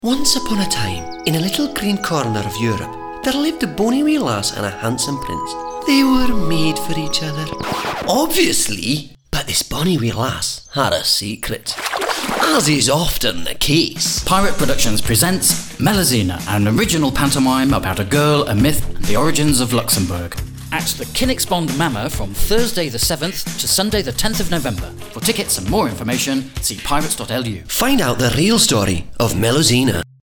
Once upon a time, in a little green corner of Europe, there lived a bonny wee lass and a handsome prince. They were made for each other. Obviously, but this bonny wee lass had a secret. As is often the case. Pirate Productions presents Melusina, an original pantomime about a girl, a myth, and the origins of Luxembourg. At the Kinnicksbond Manor from Thursday the 7th to Sunday the 10th of November. For tickets and more information, see pirates.lu. Find out the real story of Melusina.